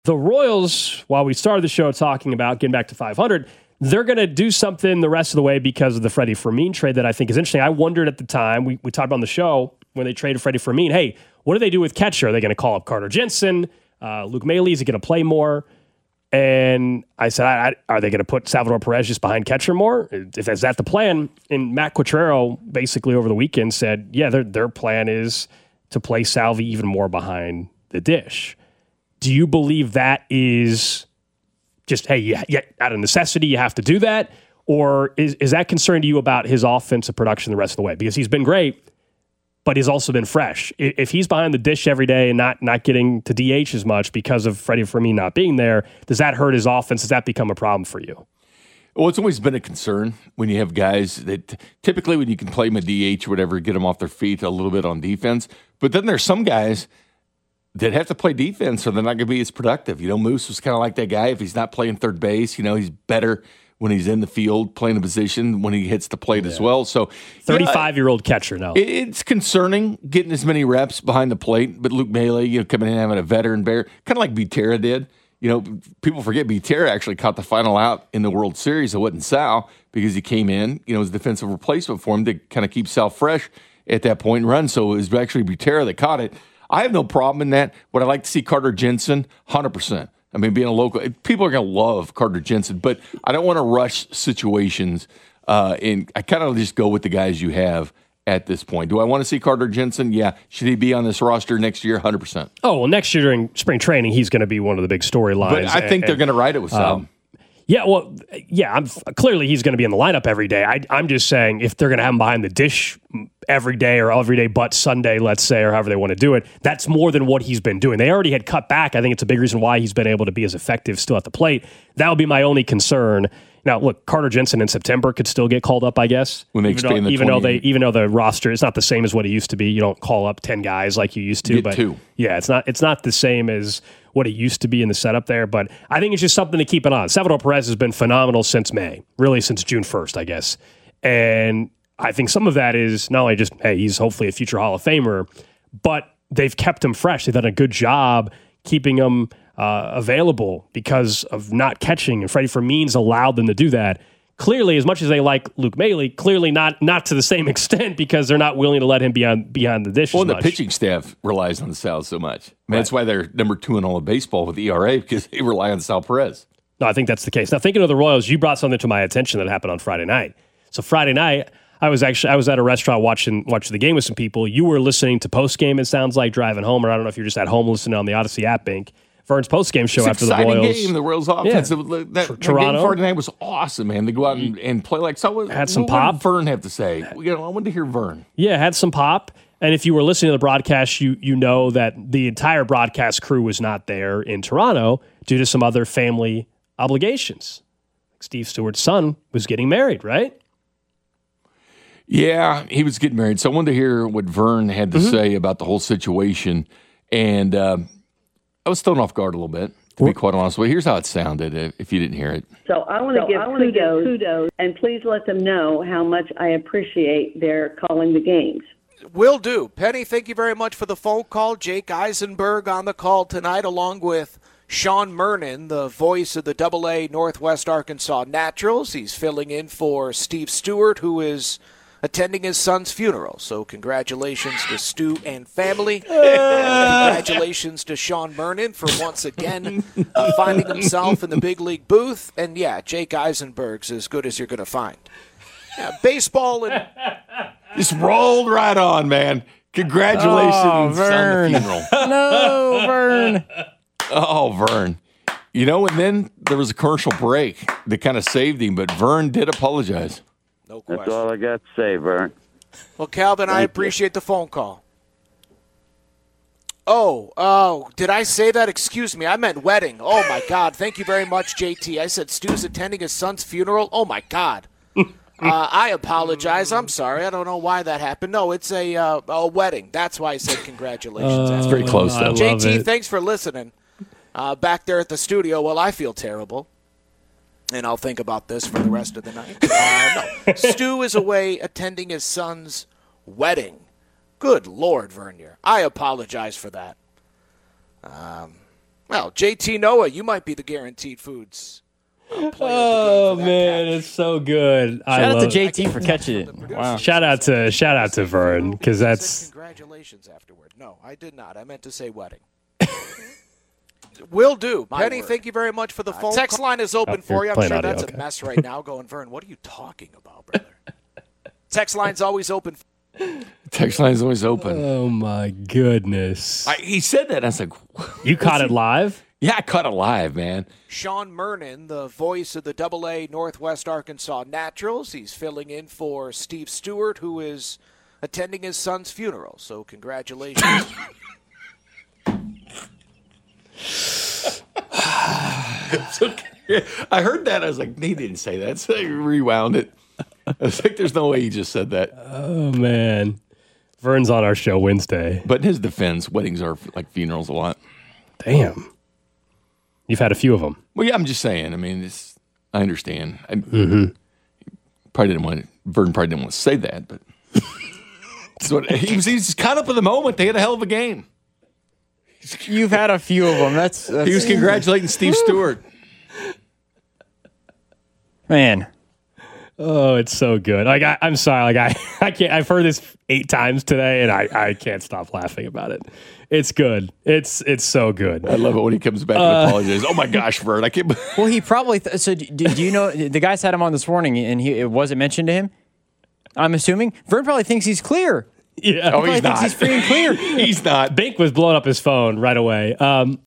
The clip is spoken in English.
the Royals, while we started the show talking about getting back to 500, they're going to do something the rest of the way because of the Freddie Fermin trade that I think is interesting. I wondered at the time, we talked about on the show when they traded Freddie Fermin, hey, what do they do with catcher? Are they going to call up Carter Jensen? Luke Maile, is he going to play more? And I said, are they going to put Salvador Perez just behind catcher more? If is that the plan? And Matt Quatrero basically over the weekend said, yeah, their plan is to play Salvi even more behind the dish. Do you believe that is just, hey, out of necessity, you have to do that? Or is that concerned to you about his offensive production the rest of the way? Because he's been great, but he's also been fresh. If he's behind the dish every day and not getting to DH as much because of Freddie Fermin not being there, does that hurt his offense? Does that become a problem for you? Well, it's always been a concern when you have guys that typically when you can play them a DH or whatever, get them off their feet a little bit on defense. But then there's some guys that have to play defense or they're not going to be as productive. Moose was kind of like that guy. If he's not playing third base, he's better when he's in the field playing a position when he hits the plate as well. So 35-year-old catcher now. It's concerning getting as many reps behind the plate. But Luke Maile, coming in and having a veteran bear, kind of like Butera did. People forget Butera actually caught the final out in the World Series. It wasn't Sal because he came in, as a defensive replacement for him to kind of keep Sal fresh at that point and run. So it was actually Butera that caught it. I have no problem in that. Would I like to see Carter Jensen? 100%. I mean, being a local, people are going to love Carter Jensen, but I don't want to rush situations. And I kind of just go with the guys you have at this point. Do I want to see Carter Jensen? Yeah. Should he be on this roster next year? 100%. Oh, well, next year during spring training, he's going to be one of the big storylines. But I think they're going to ride it with Sal. Clearly he's going to be in the lineup every day. I'm just saying if they're going to have him behind the dish every day or every day but Sunday, let's say, or however they want to do it, that's more than what he's been doing. They already had cut back. I think it's a big reason why he's been able to be as effective still at the plate. That would be my only concern. Now, look, Carter Jensen in September could still get called up, I guess. When they expand even though the roster is not the same as what it used to be. You don't call up 10 guys like you used to. Get two. Yeah, it's not the same as what it used to be in the setup there. But I think it's just something to keep an eye on. Salvador Perez has been phenomenal since May, really since June 1st, I guess. And I think some of that is not only just, hey, he's hopefully a future Hall of Famer, but they've kept him fresh. They've done a good job keeping him available because of not catching, and Freddie Fermin's allowed them to do that. Clearly, as much as they like Luke Maile, clearly not to the same extent because they're not willing to let him be behind the dish. Well, as the much. Pitching staff relies on Sal so much. That's why they're number 2 in all of baseball with ERA because they rely on Sal Perez. No, I think that's the case. Now, thinking of the Royals, you brought something to my attention that happened on Friday night. So Friday night, I was at a restaurant watching the game with some people. You were listening to postgame, it sounds like, driving home, or I don't know if you're just at home listening on the Odyssey app, Bink. Vern's postgame show after the Royals. Game, the Royals offense. Yeah. That Toronto. game Friday night was awesome, man. They go out and play like so. Had some what pop. did Vern have to say? I wanted to hear Vern. Yeah, had some pop. And if you were listening to the broadcast, you know that the entire broadcast crew was not there in Toronto due to some other family obligations. Steve Stewart's son was getting married, right? Yeah, he was getting married. So I wanted to hear what Vern had to say about the whole situation. And I was thrown off guard a little bit, to be quite honest with you. Here's how it sounded, if you didn't hear it. So I want to give kudos, and please let them know how much I appreciate their calling the games. Will do. Penny, thank you very much for the phone call. Jake Eisenberg on the call tonight, along with Sean Murnan, the voice of the AA Northwest Arkansas Naturals. He's filling in for Steve Stewart, who is attending his son's funeral. So congratulations to Stu and family. Congratulations to Sean Murnan for once again finding himself in the big league booth. And yeah, Jake Eisenberg's as good as you're going to find. Yeah, baseball and... Just rolled right on, man. Congratulations on the funeral. No, Vern. Oh, Vern. And then there was a commercial break that kind of saved him, but Vern did apologize. No question. That's all I got to say, Vern. Well, Calvin, I appreciate the phone call. Oh, did I say that? Excuse me. I meant wedding. Oh, my God. Thank you very much, JT. I said Stu's attending his son's funeral. Oh, my God. I apologize. I'm sorry. I don't know why that happened. No, it's a wedding. That's why I said congratulations. It's very close, though. JT, thanks for listening. Back there at the studio, well, I feel terrible. And I'll think about this for the rest of the night. No, Stu is away attending his son's wedding. Good Lord, Vernier. I apologize for that. Well, JT Noah, you might be the Guaranteed Foods player of the game Oh for that man, catch. it's so good. I Shout out to love it. JT for catching it. Wow. Shout out to Vern because Said that's congratulations afterward. No, I did not. I meant to say wedding. Will do. Penny, thank you very much for the phone. Text line is open for you. I'm playing sure audio, that's okay. a mess right now going, Vern, what are you talking about, brother? Text line's always open. Text line's always open. oh my goodness. He said that. I was like, You caught it live? yeah, I caught it live, man. Sean Mernon, the voice of the AA Northwest Arkansas Naturals. He's filling in for Steve Stewart, who is attending his son's funeral. So congratulations. It's okay. I heard that. I was like, he didn't say that. So I rewound it. I was like, there's no way he just said that. Oh man. Vern's on our show Wednesday. But in his defense, weddings are like funerals a lot. Damn. You've had a few of them. Well, yeah, I'm just saying. I mean, I understand. Vern probably didn't want to say that, but he's caught up in the moment. They had a hell of a game. You've had a few of them. That's He was congratulating Steve Stewart. man. Oh, it's so good. Like I'm sorry. Like I can't. I've heard this 8 times today, and I can't stop laughing about it. It's good. It's so good. I love it when he comes back and apologizes. Oh my gosh, Vern, I can't. Well, he probably. So, do you know the guys had him on this morning, and it wasn't mentioned to him? I'm assuming Vern probably thinks he's clear. Yeah. Oh, he's Probably thinks not. he's free and clear. He's not. Bink was blowing up his phone right away.